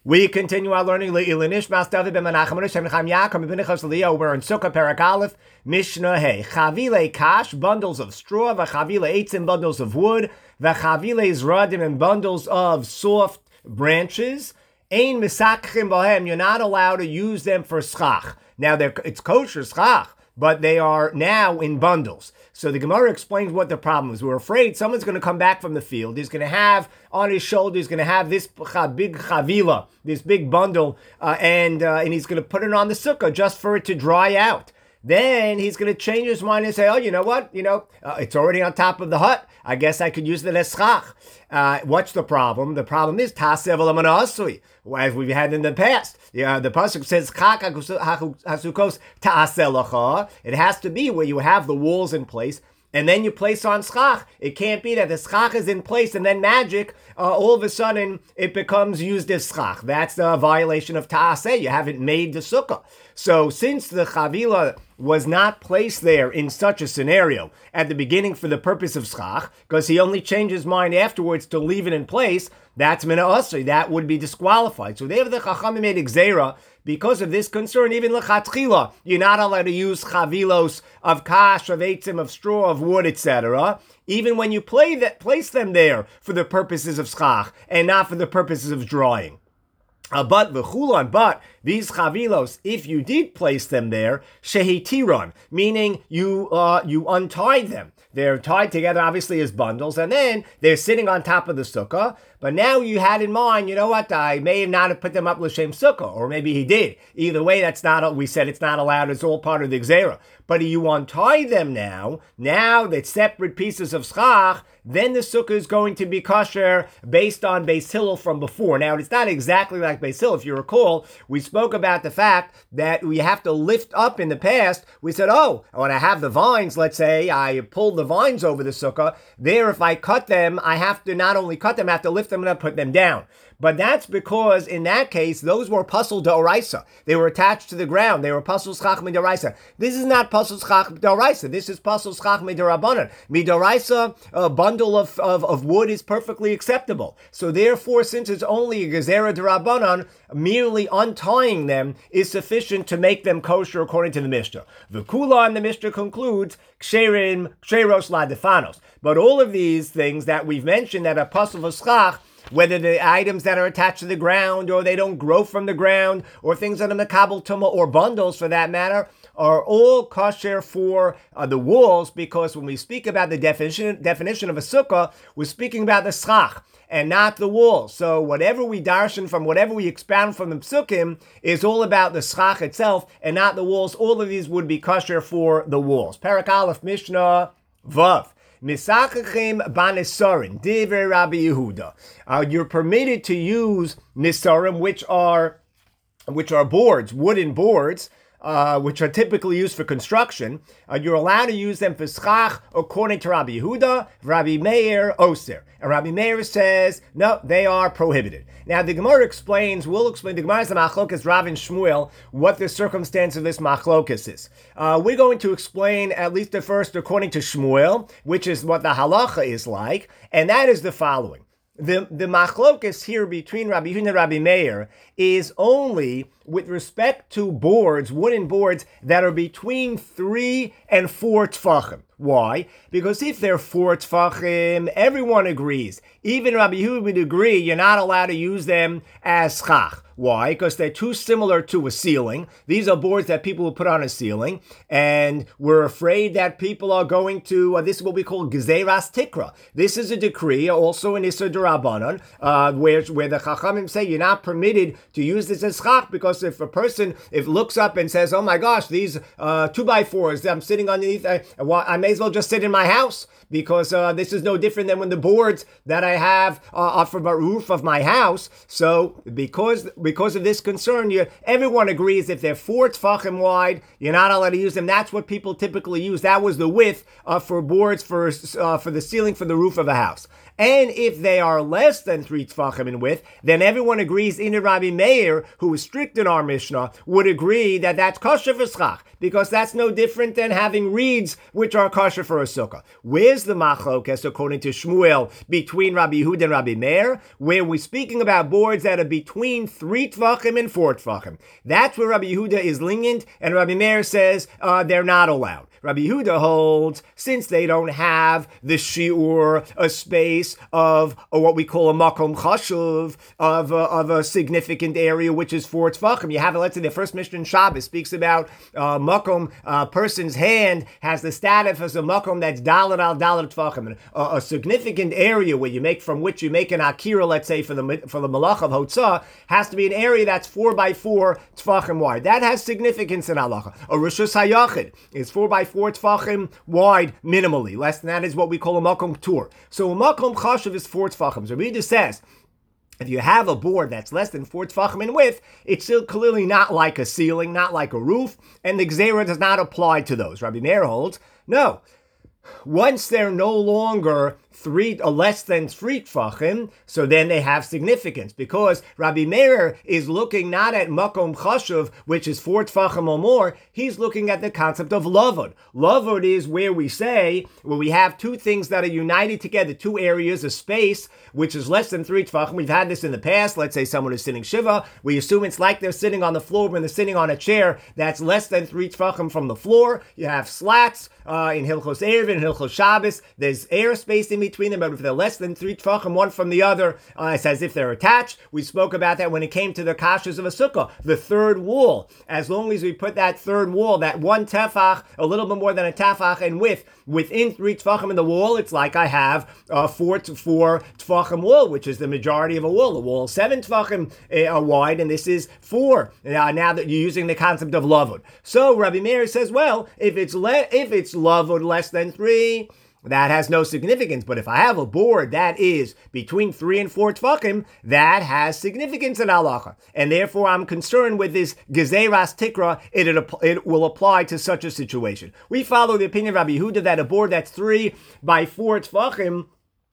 We continue our learning. We're in Sukkah Parak Aleph, Mishnah Hey. Chavile kash, bundles of straw, v'chavile eitzim, bundles of wood, v'chavile zradim, and bundles of soft branches. Ein misakchim bohem, you're not allowed to use them for schach. Now, it's kosher schach, but they are now in bundles. So the Gemara explains what the problem is. We're afraid someone's going to come back from the field. He's going to have on his shoulder, he's going to have this big chavila, this big bundle, and he's going to put it on the sukkah just for it to dry out. Then he's going to change his mind and say, oh, you know what? It's already on top of the hut. I guess I could use it as schach. What's the problem? The problem is tasev l'mana asui, as we've had in the past. The pasuk says chak hasukos taaseh lacha. It has to be where you have the walls in place, and then you place on schach. It can't be that the schach is in place and then magic, all of a sudden it becomes used as schach. That's a violation of ta'aseh. You haven't made the sukkah. So since the chavila was not placed there in such a scenario at the beginning for the purpose of schach, because he only changed his mind afterwards to leave it in place, that's mina asri. That would be disqualified. So there the chachamim made gzeira. Because of this concern, even lechatchila, you're not allowed to use chavilos of kash, of eitzim, of straw, of wood, etc. Even when you place them there for the purposes of schach and not for the purposes of drying. But these chavilos, if you did place them there, shehitiron, meaning you untied them. They're tied together, obviously, as bundles, and then they're sitting on top of the sukkah. But now you had in mind, you know what, I may not have put them up l'shem sukkah, or maybe he did. Either way, we said it's not allowed, it's all part of the gzera. But you untie them now they're separate pieces of schach, then the sukkah is going to be kosher based on Beis Hillel from before. Now, it's not exactly like Beis Hillel. If you recall, we spoke about the fact that we have to lift up in the past. We said, when I have the vines, let's say, I pulled the vines over the sukkah, there if I cut them, I have to not only cut them, I have to lift them and put them down. But that's because, in that case, those were pasul d'oraisa. They were attached to the ground. They were pasul schach midoraisa. This is not pasul schach midoraisa. This is pasul schach midorabanan. Midoraisa, a bundle of wood is perfectly acceptable. So therefore, since it's only a gezerah d'rabanan, merely untying them is sufficient to make them kosher according to the Mishnah. The Kula in the Mishnah concludes, ksheros la defanos. But all of these things that we've mentioned that are pasul v'schach, whether the items that are attached to the ground or they don't grow from the ground or things that are mekabel tumah or bundles for that matter are all kosher for the walls, because when we speak about the definition of a sukkah, we're speaking about the schach and not the walls. So whatever we darshan from, whatever we expound from the psukim is all about the schach itself and not the walls. All of these would be kosher for the walls. Parak Aleph, Mishnah Vav. Misachachim banisarim, divrei Rabbi Yehuda. You're permitted to use nisarim, which are boards, wooden boards, which are typically used for construction. You're allowed to use them for schach according to Rabbi Yehuda, Rabbi Meir Oser. And Rabbi Meir says, no, they are prohibited. Now, the Gemara we'll explain, the Gemara is the machlokas Rav and Shmuel, what the circumstance of this machlokas is. We're going to explain at least the first according to Shmuel, which is what the halacha is like, and that is the following. The machlokas here between Rabbi Yehuda and Rabbi Meir is only with respect to boards, wooden boards, that are between 3 and 4 tfachim. Why? Because if they're 4 tfachim, everyone agrees. Even Rabbi Yehuda would agree you're not allowed to use them as schach. Why? Because they're too similar to a ceiling. These are boards that people will put on a ceiling, and we're afraid that people are going to, this is what we call gezeras tikra. This is a decree, also in Issa D'Rabbanan, where the Chachamim say you're not permitted to use this as schach, because if a person looks up and says, oh my gosh, these 2x4s I'm sitting underneath, I may as well just sit in my house, because this is no different than when the boards that I have are for the roof of my house. So because of this concern, everyone agrees if they're 4 tfachim wide, you're not allowed to use them. That's what people typically use. That was the width for boards for the ceiling for the roof of a house. And if they are less than 3 tefachim in width, then everyone agrees, in Rabbi Meir, who is strict in our Mishnah, would agree that that's kosher for schach, because that's no different than having reeds which are kosher for a sukkah. Where's the machlokas, according to Shmuel, between Rabbi Yehuda and Rabbi Meir? Where we're speaking about boards that are between 3 tefachim and 4 tefachim. That's where Rabbi Yehuda is lenient, and Rabbi Meir says they're not allowed. Rabbi Yehuda holds, since they don't have the shiur, a space of what we call a makom chashuv, of a significant area, which is 4 tefachim. You have, let's say, the first Mishnah in Shabbos speaks about makom, person's hand has the status as a makom that's dalet al dalet tefachim, a significant area where you make, from which you make an akira, let's say, for the malach of hotzah, has to be an area that's 4 by 4 tefachim wide. That has significance in halacha. A rishus hayachid is 4 by 4 tefachim wide minimally. Less than that is what we call a makom tur. So a makom chashuv is 4 tefachim. So Rita says, if you have a board that's less than 4 tefachim in width, it's still clearly not like a ceiling, not like a roof, and the gzeira does not apply to those. Rabbi Meir holds, no. Once they're no longer less than 3 tefachim, so then they have significance, because Rabbi Meir is looking not at makom chashuv, which is 4 tefachim or more. He's looking at the concept of lavud. Lavud is where we say, where we have 2 things that are united together, 2 areas, a space which is less than 3 tefachim. We've had this in the past. Let's say someone is sitting shiva. We assume it's like they're sitting on the floor when they're sitting on a chair that's less than 3 tefachim from the floor. You have slats in Hilchos Erev and Hilchos Shabbos. There's airspace in between them, but if they're less than 3 tefachim, one from the other, it's as if they're attached. We spoke about that when it came to the kashas of a sukkah, the third wall. As long as we put that third wall, that 1 tefach, a little bit more than a tefach in width, within 3 tefachim in the wall, it's like I have 4 tefachim wall, which is the majority of a wall. The wall is 7 tefachim wide, and this is 4. Now that you're using the concept of lavud. So Rabbi Meir says, well, if it's lavud less than 3, that has no significance. But if I have a board that is between 3 and 4 tefachim, that has significance in halacha. And therefore, I'm concerned with this gezeras tikra. It will apply to such a situation. We follow the opinion of Rabbi Yehuda that a board that's 3 by 4 tefachim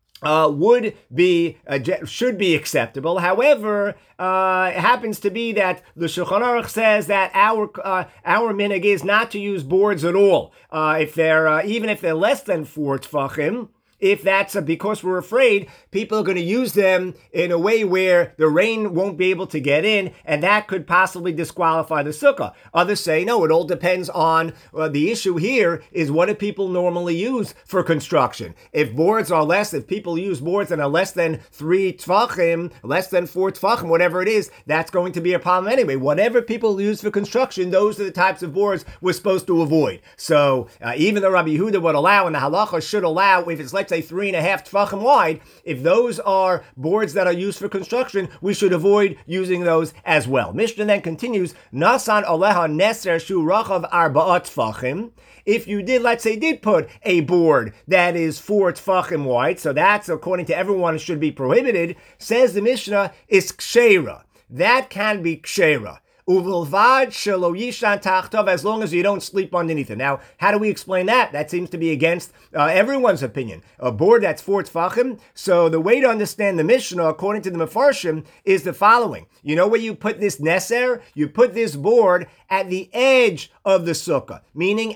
should be acceptable. However, it happens to be that the Shulchan Aruch says that our minhag is not to use boards at all. If they're even if they're less than 4 tefachim. If that's because we're afraid people are going to use them in a way where the rain won't be able to get in, and that could possibly disqualify the sukkah. Others say, no, it all depends on, the issue here is what do people normally use for construction? If people use boards that are less than 3 tefachim, less than 4 tefachim, whatever it is, that's going to be a problem anyway. Whatever people use for construction, those are the types of boards we're supposed to avoid. So even though Rabbi Yehuda would allow, and the halacha should allow, if it's let's say 3.5 tefachim wide, if those are boards that are used for construction, we should avoid using those as well. Mishnah then continues, Nasan aleha neser shu rachav arba'at tefachim. If you did put a board that is 4 tefachim wide, so that's, according to everyone, should be prohibited, says the Mishnah, is kshera. That can be kshera. Uvilvad shelo yishan tachtov, as long as you don't sleep underneath it. Now, how do we explain that? That seems to be against everyone's opinion. A board that's 4 tefachim. So the way to understand the Mishnah, according to the Mefarshim, is the following. You know where you put this neser? You put this board at the edge of the sukkah, meaning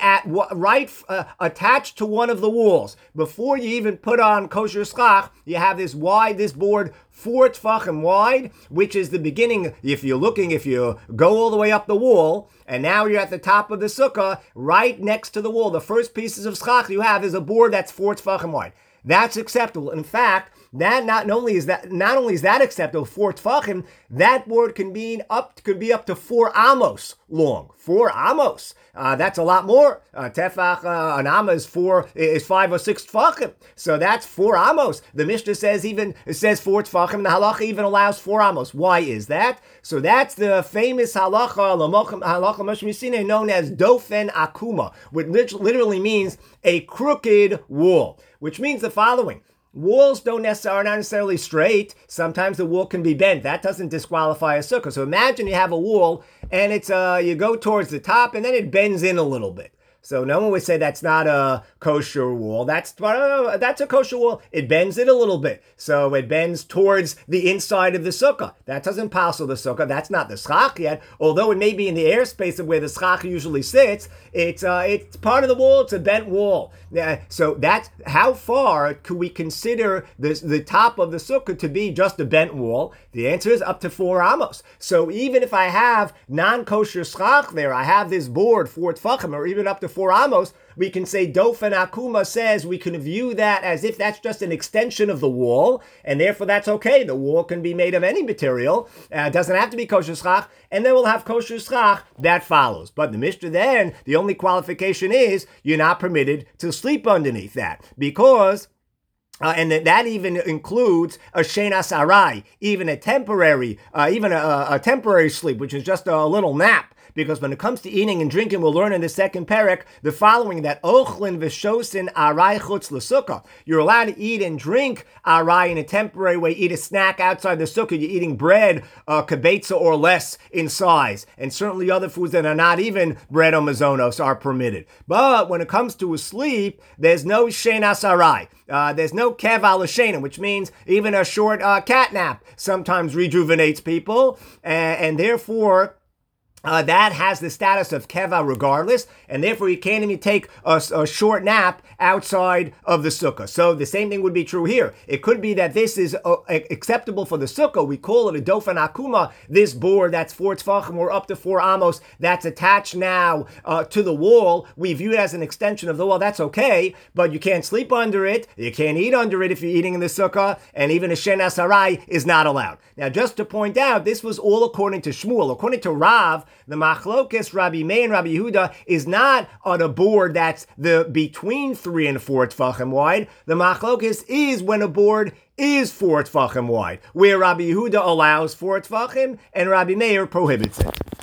attached to one of the walls. Before you even put on kosher schach, you have this board 4 tefachim wide, which is the beginning. If you go all the way up the wall, and now you're at the top of the sukkah, right next to the wall, the first pieces of schach you have is a board that's 4 tefachim wide. That's acceptable. In fact, that not only is that acceptable, 4 tefachim, that board could be up to 4 amos long. 4 amos. That's a lot more. Tefach, an amma is 5 or 6 tefachim. So that's 4 amos. The Mishnah says 4 tefachim, and the halacha even allows 4 amos. Why is that? So that's the famous halacha Moshe Messina, known as dofen akuma, which literally means a crooked wall, which means the following. Walls are not necessarily straight. Sometimes the wall can be bent. That doesn't disqualify a sukkah. So imagine you have a wall and it's you go towards the top and then it bends in a little bit. So no one would say that's not a kosher wall. That's a kosher wall. It bends it a little bit. So it bends towards the inside of the sukkah. That doesn't passel the sukkah. That's not the schach yet. Although it may be in the airspace of where the schach usually sits, it's part of the wall. It's a bent wall. So that's how far could we consider the top of the sukkah to be just a bent wall? The answer is up to 4 amos. So even if I have non-kosher schach there, I have this board 4 tfachim, or even up to 4 amos, we can say Dofen Akuma says we can view that as if that's just an extension of the wall, and therefore that's okay. The wall can be made of any material. It doesn't have to be kosher schach, and then we'll have kosher schach that follows. But the Mishnah then, the only qualification is you're not permitted to sleep underneath that, because and that even includes a shenas arai, even a temporary sleep, which is just a little nap. Because when it comes to eating and drinking, we'll learn in the second parak the following, that ochlin v'shosin arai chutz l'sukkah. You're allowed to eat and drink arai in a temporary way, eat a snack outside the sukkah. You're eating bread, kibetza or less in size. And certainly other foods that are not even bread or mazonos are permitted. But when it comes to a sleep, there's no shenas arai. There's no kev al shena, which means even a short cat nap sometimes rejuvenates people, and therefore that has the status of keva regardless, and therefore you can't even take a short nap outside of the sukkah. So the same thing would be true here. It could be that this is acceptable for the sukkah. We call it a dofen akuma, this board that's 4 tfachim or up to 4 amos that's attached now to the wall. We view it as an extension of the wall. That's okay, but you can't sleep under it. You can't eat under it if you're eating in the sukkah, and even a shenas harai is not allowed. Now, just to point out, this was all according to Shmuel. According to Rav, the machlokes Rabbi Meir and Rabbi Yehuda is not on a board that's between 3 and 4 tfachim wide. The machlokes is when a board is 4 tfachim wide, where Rabbi Yehuda allows 4 tfachim and Rabbi Meir prohibits it.